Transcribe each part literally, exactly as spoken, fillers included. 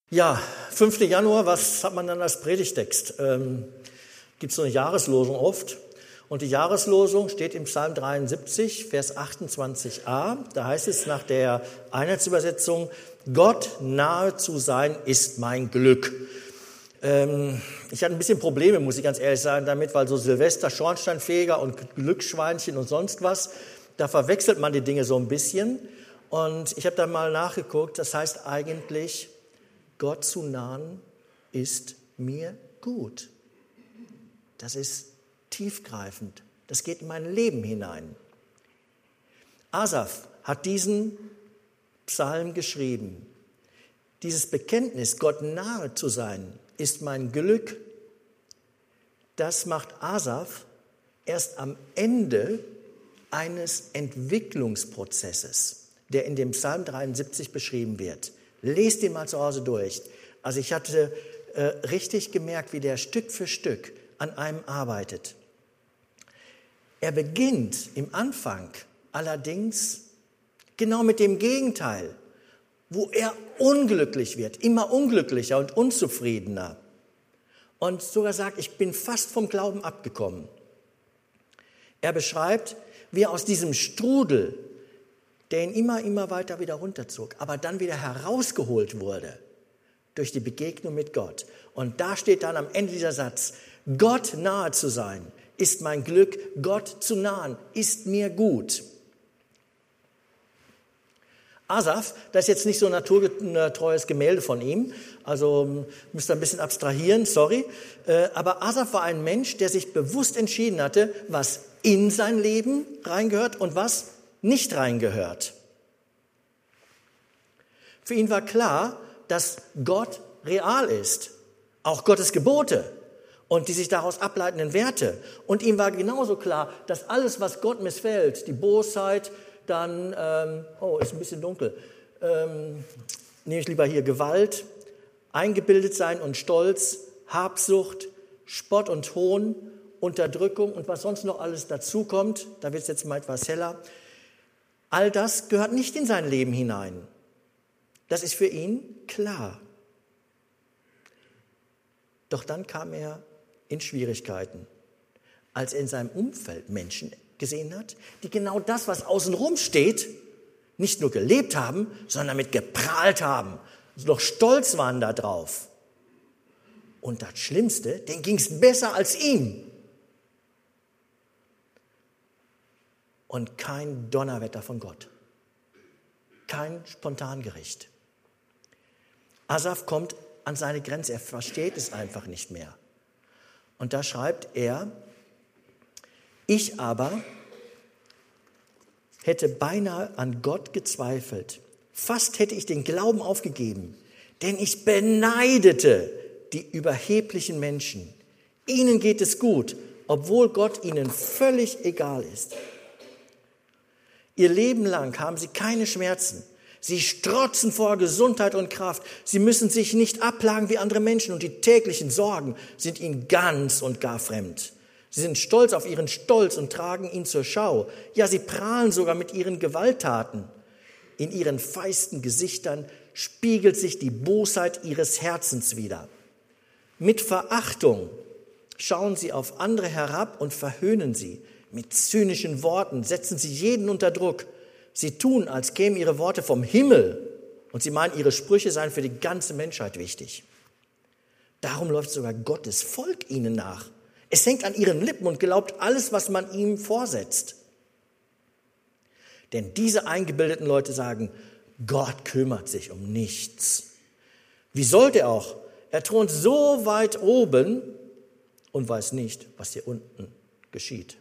Ja, fünften Januar, was hat man dann als Predigtext? Ähm, Gibt es so eine Jahreslosung oft. Und die Jahreslosung steht im Psalm dreiundsiebzig, Vers achtundzwanzig a. Da heißt es nach der Einheitsübersetzung, Gott nahe zu sein ist mein Glück. Ähm, ich hatte ein bisschen Probleme, muss ich ganz ehrlich sagen, damit, weil so Silvester, Schornsteinfeger und Glücksschweinchen und sonst was, da verwechselt man die Dinge so ein bisschen. Und ich habe da mal nachgeguckt, das heißt eigentlich, Gott zu nahen ist mir gut. Das ist tiefgreifend. Das geht in mein Leben hinein. Asaf hat diesen Psalm geschrieben. Dieses Bekenntnis, Gott nahe zu sein, ist mein Glück. Das macht Asaf erst am Ende eines Entwicklungsprozesses, der in dem Psalm dreiundsiebzig beschrieben wird. Lest ihn mal zu Hause durch. Also ich hatte äh, richtig gemerkt, wie der Stück für Stück an einem arbeitet. Er beginnt im Anfang allerdings genau mit dem Gegenteil, wo er unglücklich wird, immer unglücklicher und unzufriedener. Und sogar sagt, ich bin fast vom Glauben abgekommen. Er beschreibt, wie er aus diesem Strudel, der ihn immer, immer weiter wieder runterzog, aber dann wieder herausgeholt wurde durch die Begegnung mit Gott. Und da steht dann am Ende dieser Satz, Gott nahe zu sein ist mein Glück, Gott zu nahen ist mir gut. Asaf, das ist jetzt nicht so ein naturgetreues Gemälde von ihm, also müsst ihr ein bisschen abstrahieren, sorry, aber Asaf war ein Mensch, der sich bewusst entschieden hatte, was in sein Leben reingehört und was nicht reingehört. Für ihn war klar, dass Gott real ist, auch Gottes Gebote und die sich daraus ableitenden Werte. Und ihm war genauso klar, dass alles, was Gott missfällt, die Bosheit, dann, ähm, oh, ist ein bisschen dunkel, ähm, nehme ich lieber hier Gewalt, eingebildet sein und Stolz, Habsucht, Spott und Hohn, Unterdrückung und was sonst noch alles dazukommt, da wird es jetzt mal etwas heller, all das gehört nicht in sein Leben hinein. Das ist für ihn klar. Doch dann kam er in Schwierigkeiten, als er in seinem Umfeld Menschen gesehen hat, die genau das, was außenrum steht, nicht nur gelebt haben, sondern damit geprahlt haben, noch stolz waren da drauf. Und das Schlimmste, denen ging es besser als ihm. Und kein Donnerwetter von Gott. Kein Spontangericht. Asaf kommt an seine Grenze, er versteht es einfach nicht mehr. Und da schreibt er, ich aber hätte beinahe an Gott gezweifelt. Fast hätte ich den Glauben aufgegeben, denn ich beneidete die überheblichen Menschen. Ihnen geht es gut, obwohl Gott ihnen völlig egal ist. Ihr Leben lang haben sie keine Schmerzen. Sie strotzen vor Gesundheit und Kraft. Sie müssen sich nicht abplagen wie andere Menschen und die täglichen Sorgen sind ihnen ganz und gar fremd. Sie sind stolz auf ihren Stolz und tragen ihn zur Schau. Ja, sie prahlen sogar mit ihren Gewalttaten. In ihren feisten Gesichtern spiegelt sich die Bosheit ihres Herzens wider. Mit Verachtung schauen sie auf andere herab und verhöhnen sie. Mit zynischen Worten setzen sie jeden unter Druck. Sie tun, als kämen ihre Worte vom Himmel und sie meinen, ihre Sprüche seien für die ganze Menschheit wichtig. Darum läuft sogar Gottes Volk ihnen nach. Es hängt an ihren Lippen und glaubt alles, was man ihm vorsetzt. Denn diese eingebildeten Leute sagen, Gott kümmert sich um nichts. Wie sollte er auch? Er thront so weit oben und weiß nicht, was hier unten geschieht.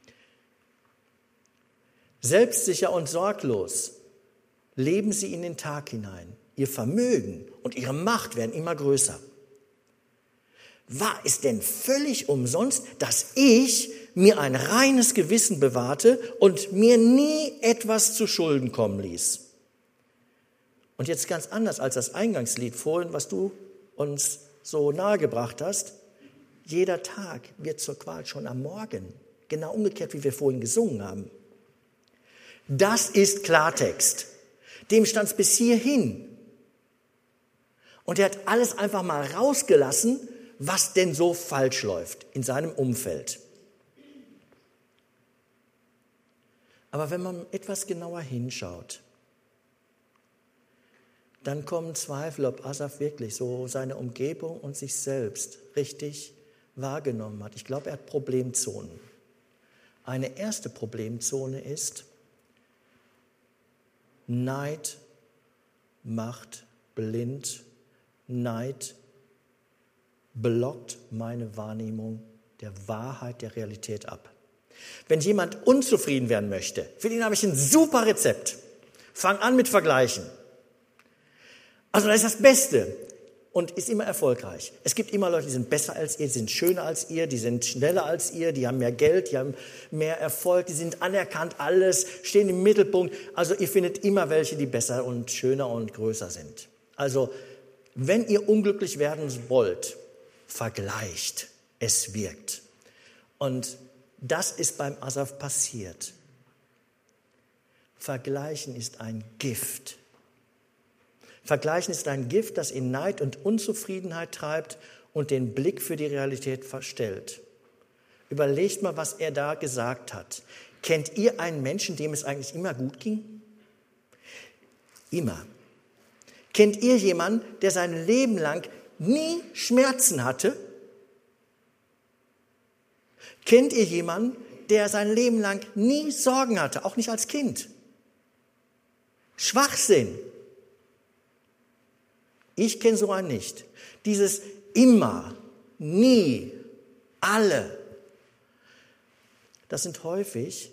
Selbstsicher und sorglos leben sie in den Tag hinein. Ihr Vermögen und ihre Macht werden immer größer. War es denn völlig umsonst, dass ich mir ein reines Gewissen bewahrte und mir nie etwas zu Schulden kommen ließ? Und jetzt ganz anders als das Eingangslied vorhin, was du uns so nahegebracht hast. Jeder Tag wird zur Qual schon am Morgen. Genau umgekehrt, wie wir vorhin gesungen haben. Das ist Klartext. Dem stand es bis hierhin. Und er hat alles einfach mal rausgelassen, was denn so falsch läuft in seinem Umfeld. Aber wenn man etwas genauer hinschaut, dann kommen Zweifel, ob Asaf wirklich so seine Umgebung und sich selbst richtig wahrgenommen hat. Ich glaube, er hat Problemzonen. Eine erste Problemzone ist, Neid macht blind, Neid blockt meine Wahrnehmung der Wahrheit, der Realität ab. Wenn jemand unzufrieden werden möchte, für den habe ich ein super Rezept. Fang an mit Vergleichen. Also das ist das Beste und ist immer erfolgreich. Es gibt immer Leute, die sind besser als ihr, die sind schöner als ihr, die sind schneller als ihr, die haben mehr Geld, die haben mehr Erfolg, die sind anerkannt, alles, stehen im Mittelpunkt. Also ihr findet immer welche, die besser und schöner und größer sind. Also wenn ihr unglücklich werden wollt, vergleicht, es wirkt. Und das ist beim Asaf passiert. Vergleichen ist ein Gift. Vergleichen ist ein Gift, das in Neid und Unzufriedenheit treibt und den Blick für die Realität verstellt. Überlegt mal, was er da gesagt hat. Kennt ihr einen Menschen, dem es eigentlich immer gut ging? Immer. Kennt ihr jemanden, der sein Leben lang nie Schmerzen hatte? Kennt ihr jemanden, der sein Leben lang nie Sorgen hatte, auch nicht als Kind? Schwachsinn. Ich kenne so einen nicht. Dieses immer, nie, alle. Das sind häufig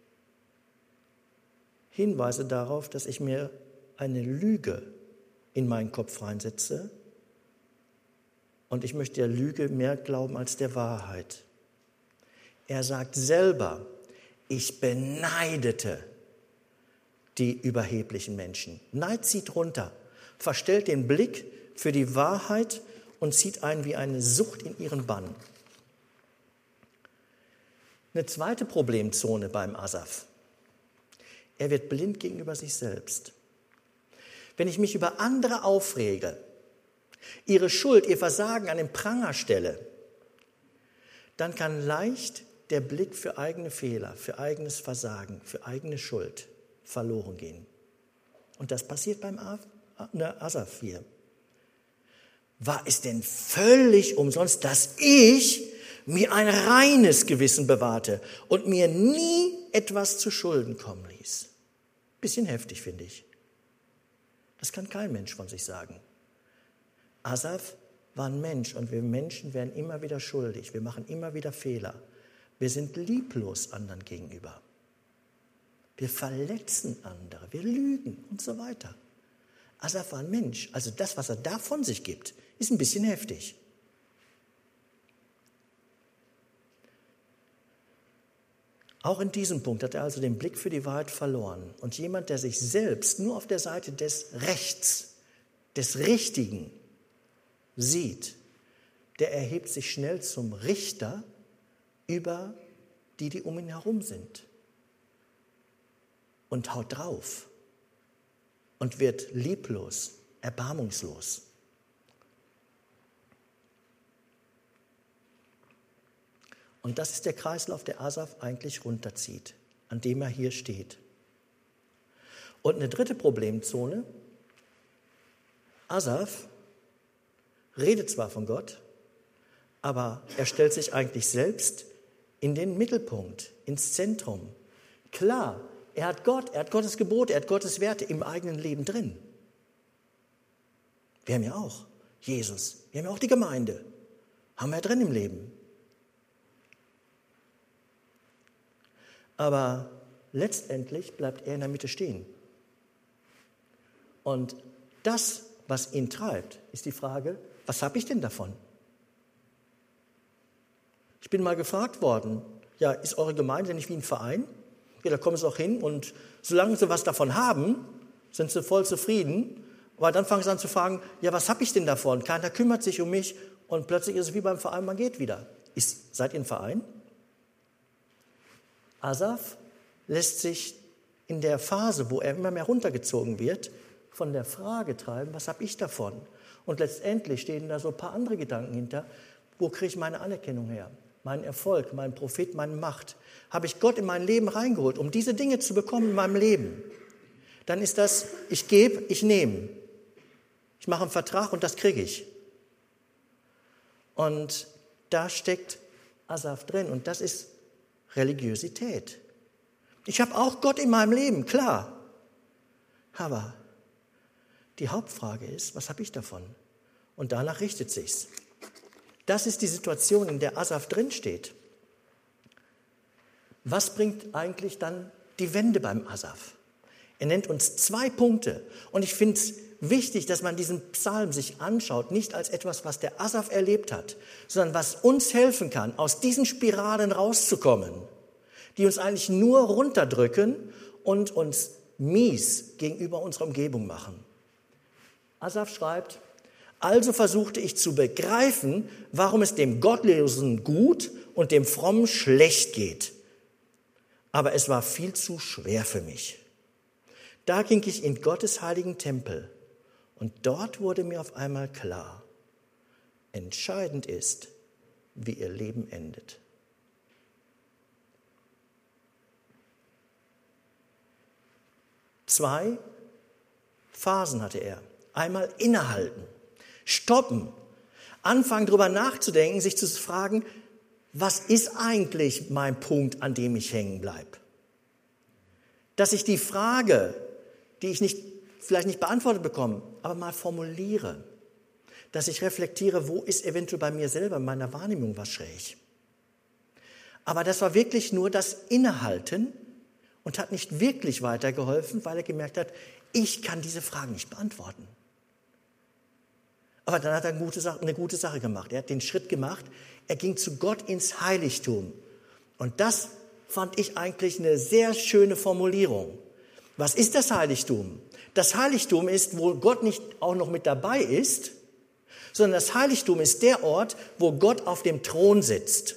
Hinweise darauf, dass ich mir eine Lüge in meinen Kopf reinsetze und ich möchte der Lüge mehr glauben als der Wahrheit. Er sagt selber, ich beneidete die überheblichen Menschen. Neid zieht runter, verstellt den Blick für die Wahrheit und zieht einen wie eine Sucht in ihren Bann. Eine zweite Problemzone beim Asaf. Er wird blind gegenüber sich selbst. Wenn ich mich über andere aufrege, ihre Schuld, ihr Versagen an den Pranger stelle, dann kann leicht der Blick für eigene Fehler, für eigenes Versagen, für eigene Schuld verloren gehen. Und das passiert beim Asaf hier. War es denn völlig umsonst, dass ich mir ein reines Gewissen bewahrte und mir nie etwas zu Schulden kommen ließ? Bisschen heftig, finde ich. Das kann kein Mensch von sich sagen. Asaf war ein Mensch und wir Menschen werden immer wieder schuldig. Wir machen immer wieder Fehler. Wir sind lieblos anderen gegenüber. Wir verletzen andere, wir lügen und so weiter. Asaf war ein Mensch, also das, was er da von sich gibt, ist ein bisschen heftig. Auch in diesem Punkt hat er also den Blick für die Wahrheit verloren. Und jemand, der sich selbst nur auf der Seite des Rechts, des Richtigen sieht, der erhebt sich schnell zum Richter über die, die um ihn herum sind. Und haut drauf. Und wird lieblos, erbarmungslos. Und das ist der Kreislauf, der Asaf eigentlich runterzieht, an dem er hier steht. Und eine dritte Problemzone. Asaf redet zwar von Gott, aber er stellt sich eigentlich selbst in den Mittelpunkt, ins Zentrum. Klar, er hat Gott, er hat Gottes Gebote, er hat Gottes Werte im eigenen Leben drin. Wir haben ja auch Jesus, wir haben ja auch die Gemeinde, haben wir ja drin im Leben. Aber letztendlich bleibt er in der Mitte stehen. Und das, was ihn treibt, ist die Frage, was habe ich denn davon? Ich bin mal gefragt worden, ja, ist eure Gemeinde nicht wie ein Verein? Ja, da kommen sie auch hin und solange sie was davon haben, sind sie voll zufrieden. Aber dann fangen sie an zu fragen, ja, was habe ich denn davon? Keiner kümmert sich um mich und plötzlich ist es wie beim Verein, man geht wieder. Ist, seid ihr ein Verein? Asaf lässt sich in der Phase, wo er immer mehr runtergezogen wird, von der Frage treiben, was habe ich davon? Und letztendlich stehen da so ein paar andere Gedanken hinter. Wo kriege ich meine Anerkennung her? Meinen Erfolg, meinen Profit, meine Macht? Habe ich Gott in mein Leben reingeholt, um diese Dinge zu bekommen in meinem Leben? Dann ist das, ich gebe, ich nehme. Ich mache einen Vertrag und das kriege ich. Und da steckt Asaf drin und das ist Religiosität. Ich habe auch Gott in meinem Leben, klar. Aber die Hauptfrage ist, was habe ich davon? Und danach richtet sich's. Das ist die Situation, in der Asaf drinsteht. Was bringt eigentlich dann die Wende beim Asaf? Er nennt uns zwei Punkte. Und ich finde es wichtig, dass man diesen Psalm sich anschaut, nicht als etwas, was der Asaf erlebt hat, sondern was uns helfen kann, aus diesen Spiralen rauszukommen, die uns eigentlich nur runterdrücken und uns mies gegenüber unserer Umgebung machen. Asaf schreibt, also versuchte ich zu begreifen, warum es dem Gottlosen gut und dem Frommen schlecht geht. Aber es war viel zu schwer für mich. Da ging ich in Gottes heiligen Tempel und dort wurde mir auf einmal klar, entscheidend ist, wie ihr Leben endet. Zwei Phasen hatte er. Einmal innehalten, stoppen, anfangen drüber nachzudenken, sich zu fragen, was ist eigentlich mein Punkt, an dem ich hängen bleibe? Dass ich die Frage, die ich nicht, vielleicht nicht beantwortet bekomme, aber mal formuliere. Dass ich reflektiere, wo ist eventuell bei mir selber, in meiner Wahrnehmung was schräg. Aber das war wirklich nur das Innehalten und hat nicht wirklich weitergeholfen, weil er gemerkt hat, ich kann diese Fragen nicht beantworten. Aber dann hat er eine gute Sache, eine gute Sache gemacht. Er hat den Schritt gemacht, er ging zu Gott ins Heiligtum. Und das fand ich eigentlich eine sehr schöne Formulierung. Was ist das Heiligtum? Das Heiligtum ist, wo Gott nicht auch noch mit dabei ist, sondern das Heiligtum ist der Ort, wo Gott auf dem Thron sitzt.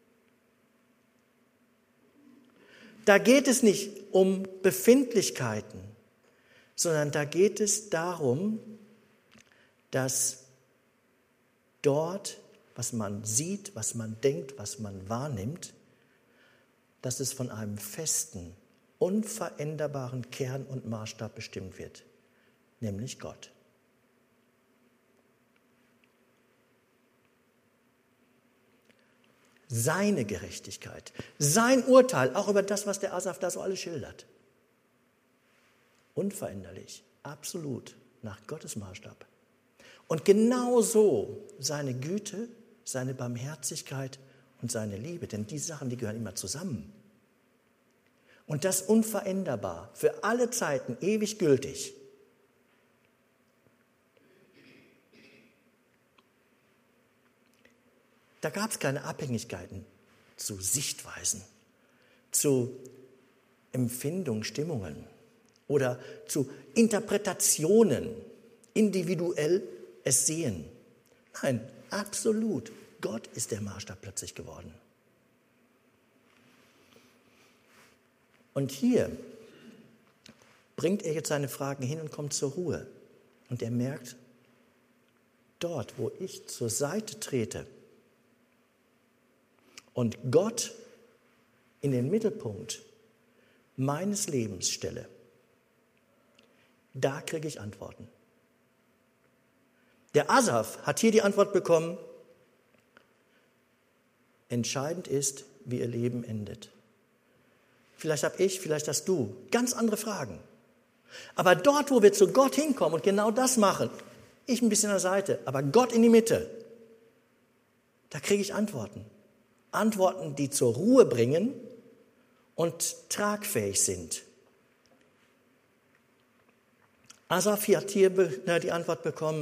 Da geht es nicht um Befindlichkeiten, sondern da geht es darum, dass dort, was man sieht, was man denkt, was man wahrnimmt, dass es von einem festen, unveränderbaren Kern und Maßstab bestimmt wird, nämlich Gott. Seine Gerechtigkeit, sein Urteil, auch über das, was der Asaf da so alles schildert. Unveränderlich, absolut, nach Gottes Maßstab. Und genauso seine Güte, seine Barmherzigkeit und seine Liebe, denn die Sachen, die gehören immer zusammen. Und das unveränderbar, für alle Zeiten, ewig gültig. Da gab es keine Abhängigkeiten zu Sichtweisen, zu Empfindungen, Stimmungen oder zu Interpretationen, individuell es sehen. Nein, absolut. Gott ist der Maßstab plötzlich geworden. Und hier bringt er jetzt seine Fragen hin und kommt zur Ruhe. Und er merkt, dort, wo ich zur Seite trete und Gott in den Mittelpunkt meines Lebens stelle, da kriege ich Antworten. Der Asaf hat hier die Antwort bekommen, entscheidend ist, wie ihr Leben endet. Vielleicht habe ich, vielleicht hast du ganz andere Fragen. Aber dort, wo wir zu Gott hinkommen und genau das machen, ich ein bisschen an der Seite, aber Gott in die Mitte, da kriege ich Antworten. Antworten, die zur Ruhe bringen und tragfähig sind. Asaf hat hier die Antwort bekommen,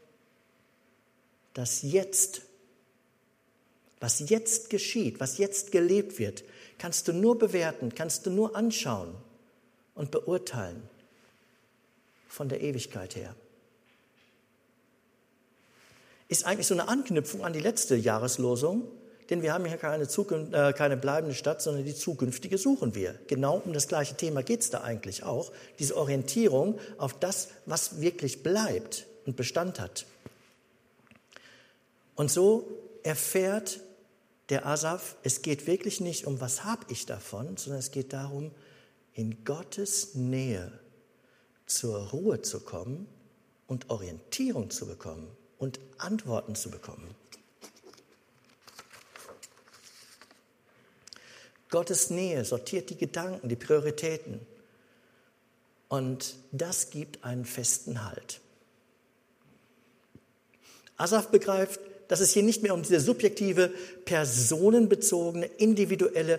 dass jetzt, was jetzt geschieht, was jetzt gelebt wird, kannst du nur bewerten, kannst du nur anschauen und beurteilen von der Ewigkeit her. Ist eigentlich so eine Anknüpfung an die letzte Jahreslosung. denn wir haben hier keine, Zukunft, äh, keine bleibende Stadt, sondern die zukünftige suchen wir. Genau um das gleiche Thema geht es da eigentlich auch, diese Orientierung auf das, was wirklich bleibt und Bestand hat. Und so erfährt der Asaf, es geht wirklich nicht um, was habe ich davon, sondern es geht darum, in Gottes Nähe zur Ruhe zu kommen und Orientierung zu bekommen und Antworten zu bekommen. Gottes Nähe sortiert die Gedanken, die Prioritäten. Und das gibt einen festen Halt. Asaf begreift, dass es hier nicht mehr um diese subjektive, personenbezogene, individuelle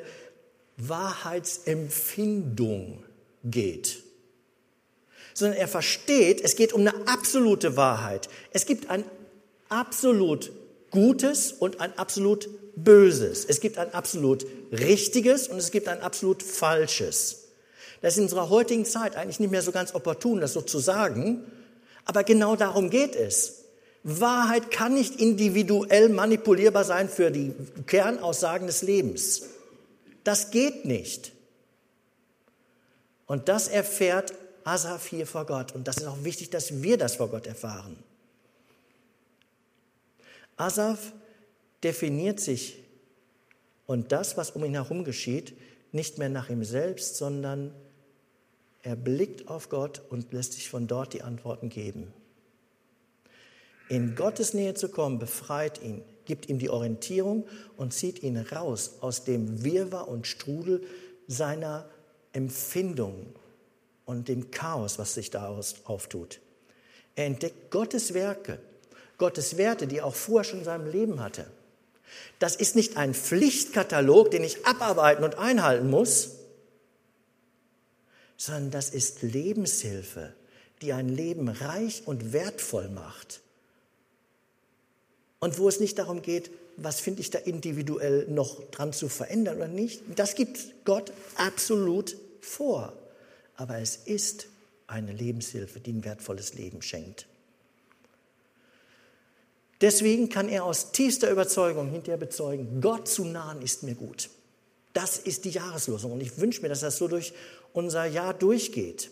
Wahrheitsempfindung geht, sondern er versteht, es geht um eine absolute Wahrheit. Es gibt ein absolut Gutes und ein absolut Böses. Es gibt ein absolut Richtiges und es gibt ein absolut Falsches. Das ist in unserer heutigen Zeit eigentlich nicht mehr so ganz opportun, das so zu sagen, aber genau darum geht es. Wahrheit kann nicht individuell manipulierbar sein für die Kernaussagen des Lebens. Das geht nicht. Und das erfährt Asaf hier vor Gott. Und das ist auch wichtig, dass wir das vor Gott erfahren. Asaf definiert sich und das, was um ihn herum geschieht, nicht mehr nach ihm selbst, sondern er blickt auf Gott und lässt sich von dort die Antworten geben. In Gottes Nähe zu kommen, befreit ihn, gibt ihm die Orientierung und zieht ihn raus aus dem Wirrwarr und Strudel seiner Empfindung und dem Chaos, was sich daraus auftut. Er entdeckt Gottes Werke, Gottes Werte, die er auch vorher schon in seinem Leben hatte. Das ist nicht ein Pflichtkatalog, den ich abarbeiten und einhalten muss, sondern das ist Lebenshilfe, die ein Leben reich und wertvoll macht. Und wo es nicht darum geht, was finde ich da individuell noch dran zu verändern oder nicht, das gibt Gott absolut vor. Aber es ist eine Lebenshilfe, die ein wertvolles Leben schenkt. Deswegen kann er aus tiefster Überzeugung hinterher bezeugen, Gott zu nahen ist mir gut. Das ist die Jahreslosung und ich wünsche mir, dass das so durch unser Jahr durchgeht.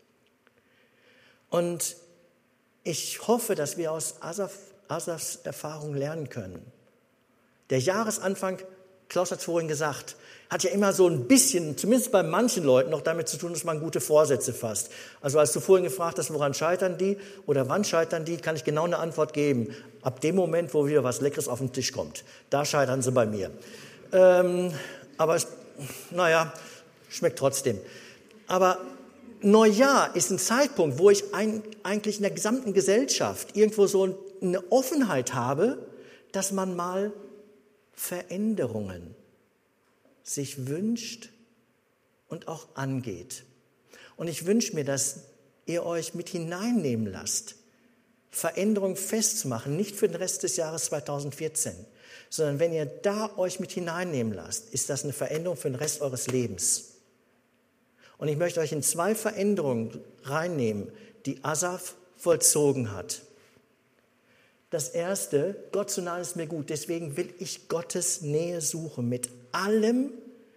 Und ich hoffe, dass wir aus Asaf, Asafs Erfahrung lernen können. Der Jahresanfang, Klaus hat es vorhin gesagt, hat ja immer so ein bisschen, zumindest bei manchen Leuten, noch damit zu tun, dass man gute Vorsätze fasst. Also als du vorhin gefragt hast, woran scheitern die oder wann scheitern die, kann ich genau eine Antwort geben. Ab dem Moment, wo wieder was Leckeres auf den Tisch kommt, da scheitern sie bei mir. Ähm, aber es, naja, schmeckt trotzdem. Aber Neujahr ist ein Zeitpunkt, wo ich ein, eigentlich in der gesamten Gesellschaft irgendwo so eine Offenheit habe, dass man mal Veränderungen sich wünscht und auch angeht. Und ich wünsche mir, dass ihr euch mit hineinnehmen lasst, Veränderungen festzumachen, nicht für den Rest des Jahres zweitausendvierzehn, sondern wenn ihr da euch mit hineinnehmen lasst, ist das eine Veränderung für den Rest eures Lebens. Und ich möchte euch in zwei Veränderungen reinnehmen, die Asaf vollzogen hat. Das erste, Gott zu nahen ist mir gut, deswegen will ich Gottes Nähe suchen mit allem,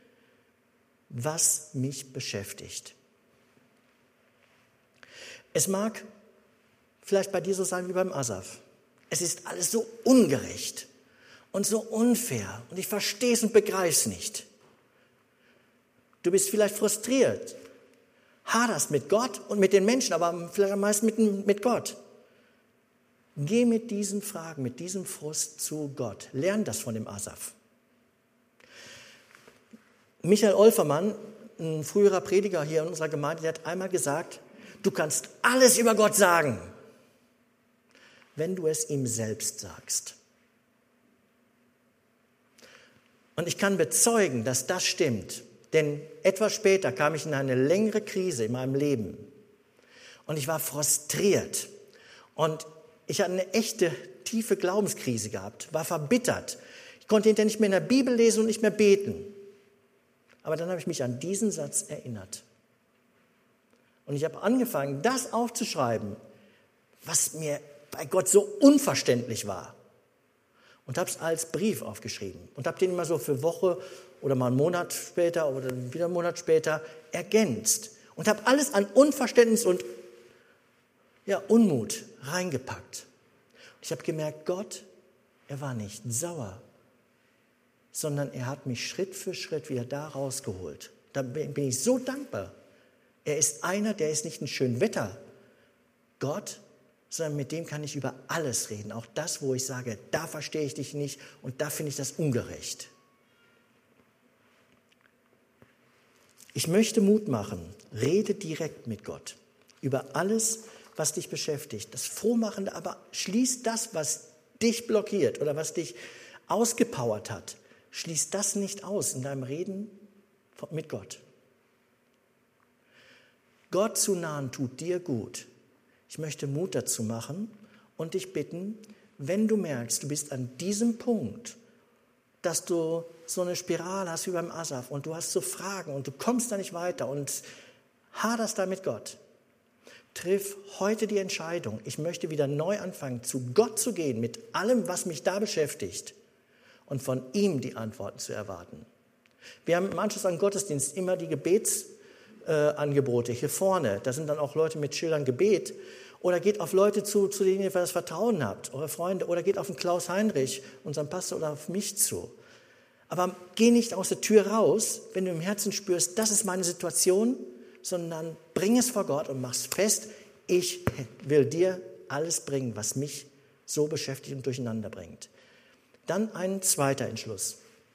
was mich beschäftigt. Es mag vielleicht bei dir so sein wie beim Asaf. Es ist alles so ungerecht und so unfair und ich verstehe es und begreife es nicht. Du bist vielleicht frustriert, haderst mit Gott und mit den Menschen, aber vielleicht am meisten mit, mit Gott. Geh mit diesen Fragen, mit diesem Frust zu Gott. Lern das von dem Asaf. Michael Olfermann, ein früherer Prediger hier in unserer Gemeinde, der hat einmal gesagt, du kannst alles über Gott sagen, wenn du es ihm selbst sagst. Und ich kann bezeugen, dass das stimmt. Denn etwas später kam ich in eine längere Krise in meinem Leben. Und ich war frustriert. Und ich hatte eine echte, tiefe Glaubenskrise gehabt, war verbittert. Ich konnte hinterher nicht mehr in der Bibel lesen und nicht mehr beten. Aber dann habe ich mich an diesen Satz erinnert. Und ich habe angefangen, das aufzuschreiben, was mir bei Gott so unverständlich war. und habe es als Brief aufgeschrieben und habe den immer so für Woche oder mal einen Monat später oder wieder einen Monat später ergänzt und habe alles an Unverständnis und ja, Unmut reingepackt. Und ich habe gemerkt, Gott, er war nicht sauer, sondern er hat mich Schritt für Schritt wieder da rausgeholt. Da bin ich so dankbar. Er ist einer, der ist nicht ein Schönwetter Gott, sondern mit dem kann ich über alles reden. Auch das, wo ich sage, da verstehe ich dich nicht und da finde ich das ungerecht. Ich möchte Mut machen. Rede direkt mit Gott über alles, was dich beschäftigt. Das Frohmachende aber schließt das, was dich blockiert oder was dich ausgepowert hat. Schließ das nicht aus in deinem Reden mit Gott. Gott zu nahen tut dir gut. Ich möchte Mut dazu machen und dich bitten, wenn du merkst, du bist an diesem Punkt, dass du so eine Spirale hast wie beim Asaf und du hast so Fragen und du kommst da nicht weiter und haderst da mit Gott. Triff heute die Entscheidung, ich möchte wieder neu anfangen, zu Gott zu gehen mit allem, was mich da beschäftigt und von ihm die Antworten zu erwarten. Wir haben im Anschluss an Gottesdienst immer die Gebetsangebote äh, hier vorne. Da sind dann auch Leute mit Schildern Gebet. Oder geht auf Leute zu, zu denen ihr das Vertrauen habt, eure Freunde. Oder geht auf den Klaus Heinrich, unseren Pastor, oder auf mich zu. Aber geh nicht aus der Tür raus, wenn du im Herzen spürst, das ist meine Situation, sondern bring es vor Gott und mach's fest, ich will dir alles bringen, was mich so beschäftigt und durcheinander bringt. Dann ein zweiter Entschluss.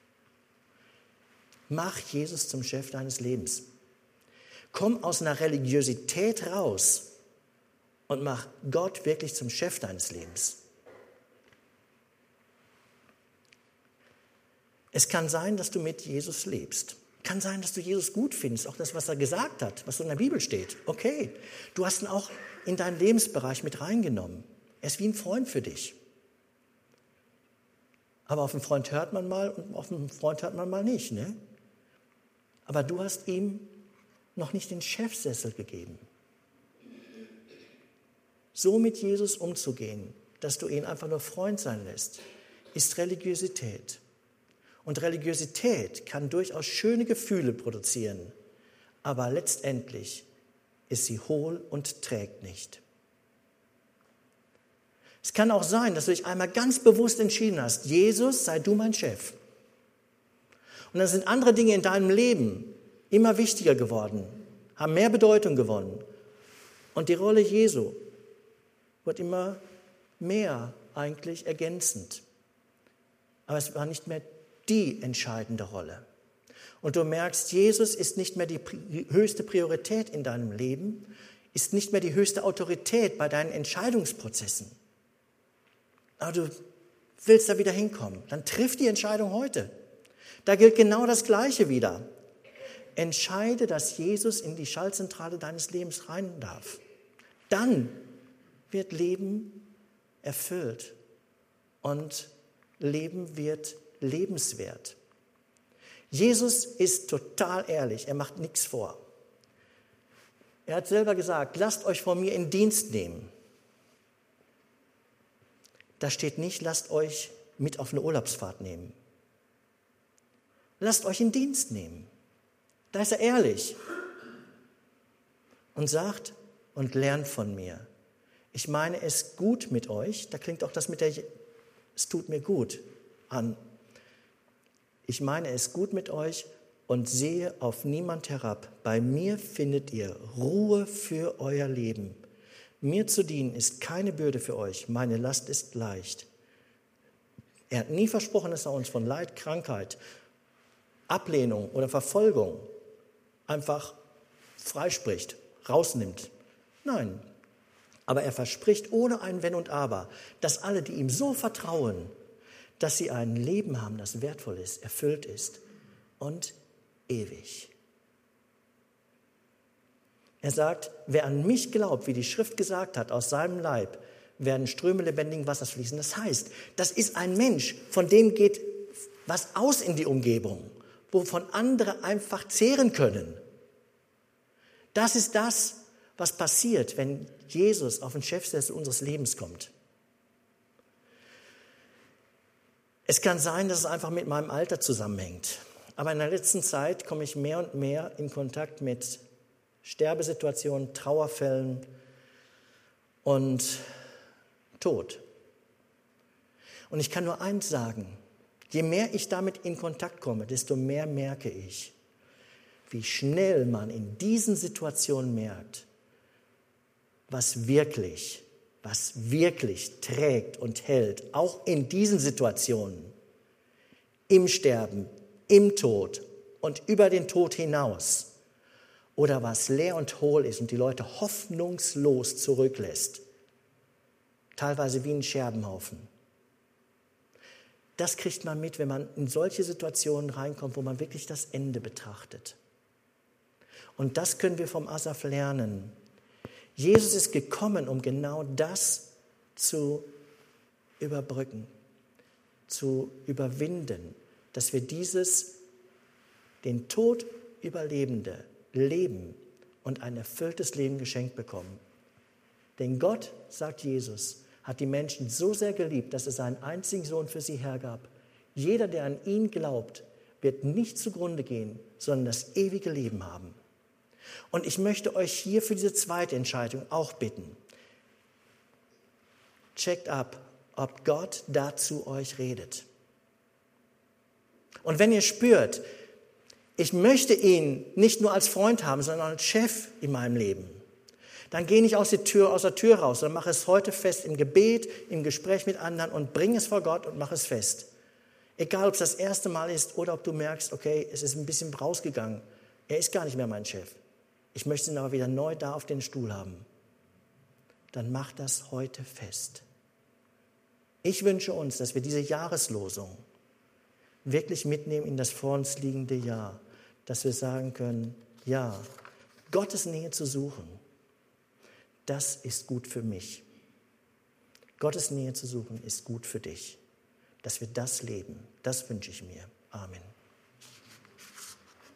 Mach Jesus zum Chef deines Lebens. Komm aus einer Religiosität raus und mach Gott wirklich zum Chef deines Lebens. Es kann sein, dass du mit Jesus lebst. Kann sein, dass du Jesus gut findest, auch das, was er gesagt hat, was so in der Bibel steht. Okay, du hast ihn auch in deinen Lebensbereich mit reingenommen. Er ist wie ein Freund für dich. Aber auf einen Freund hört man mal und auf einen Freund hört man mal nicht, ne? Aber du hast ihm noch nicht den Chefsessel gegeben. So mit Jesus umzugehen, dass du ihn einfach nur Freund sein lässt, ist Religiosität. Und Religiosität kann durchaus schöne Gefühle produzieren, aber letztendlich ist sie hohl und trägt nicht. Es kann auch sein, dass du dich einmal ganz bewusst entschieden hast, Jesus, sei du mein Chef. Und dann sind andere Dinge in deinem Leben immer wichtiger geworden, haben mehr Bedeutung gewonnen. Und die Rolle Jesu wird immer mehr eigentlich ergänzend. Aber es war nicht mehr die entscheidende Rolle. Und du merkst, Jesus ist nicht mehr die höchste Priorität in deinem Leben, ist nicht mehr die höchste Autorität bei deinen Entscheidungsprozessen. Aber du willst da wieder hinkommen. Dann triff die Entscheidung heute. Da gilt genau das Gleiche wieder. Entscheide, dass Jesus in die Schaltzentrale deines Lebens rein darf. Dann wird Leben erfüllt und Leben wird lebenswert. Jesus ist total ehrlich, er macht nichts vor. Er hat selber gesagt, lasst euch von mir in Dienst nehmen. Da steht nicht, lasst euch mit auf eine Urlaubsfahrt nehmen. Lasst euch in Dienst nehmen. Da ist er ehrlich und sagt, und lernt von mir. Ich meine es gut mit euch, da klingt auch das mit der, es tut mir gut an. Ich meine es gut mit euch und sehe auf niemand herab. Bei mir findet ihr Ruhe für euer Leben. Mir zu dienen ist keine Bürde für euch, meine Last ist leicht. Er hat nie versprochen, dass er uns von Leid, Krankheit, Ablehnung oder Verfolgung einfach freispricht, rausnimmt. Nein, aber er verspricht ohne ein Wenn und Aber, dass alle, die ihm so vertrauen, dass sie ein Leben haben, das wertvoll ist, erfüllt ist und ewig. Er sagt, wer an mich glaubt, wie die Schrift gesagt hat, aus seinem Leib werden Ströme lebendigen Wassers fließen. Das heißt, das ist ein Mensch, von dem geht was aus in die Umgebung, wovon andere einfach zehren können. Das ist das, was passiert, wenn Jesus auf den Chefsessel unseres Lebens kommt. Es kann sein, dass es einfach mit meinem Alter zusammenhängt. Aber in der letzten Zeit komme ich mehr und mehr in Kontakt mit Sterbesituationen, Trauerfällen und Tod. Und ich kann nur eins sagen, je mehr ich damit in Kontakt komme, desto mehr merke ich, wie schnell man in diesen Situationen merkt, was wirklich, was wirklich trägt und hält, auch in diesen Situationen, im Sterben, im Tod und über den Tod hinaus, oder was leer und hohl ist und die Leute hoffnungslos zurücklässt, teilweise wie ein Scherbenhaufen. Das kriegt man mit, wenn man in solche Situationen reinkommt, wo man wirklich das Ende betrachtet. Und das können wir vom Asaf lernen. Jesus ist gekommen, um genau das zu überbrücken, zu überwinden, dass wir dieses, den Tod überlebende Leben und ein erfülltes Leben geschenkt bekommen. Denn Gott, sagt Jesus, hat die Menschen so sehr geliebt, dass er seinen einzigen Sohn für sie hergab. Jeder, der an ihn glaubt, wird nicht zugrunde gehen, sondern das ewige Leben haben. Und ich möchte euch hier für diese zweite Entscheidung auch bitten. Checkt ab, ob Gott dazu euch redet. Und wenn ihr spürt, ich möchte ihn nicht nur als Freund haben, sondern als Chef in meinem Leben, dann geh nicht aus, die Tür, aus der Tür raus, sondern mach es heute fest im Gebet, im Gespräch mit anderen und bring es vor Gott und mach es fest. Egal, ob es das erste Mal ist oder ob du merkst, okay, es ist ein bisschen rausgegangen. Er ist gar nicht mehr mein Chef. Ich möchte ihn aber wieder neu da auf den Stuhl haben. Dann mach das heute fest. Ich wünsche uns, dass wir diese Jahreslosung wirklich mitnehmen in das vor uns liegende Jahr, dass wir sagen können, ja, Gottes Nähe zu suchen, das ist gut für mich. Gottes Nähe zu suchen ist gut für dich. Dass wir das leben, das wünsche ich mir. Amen.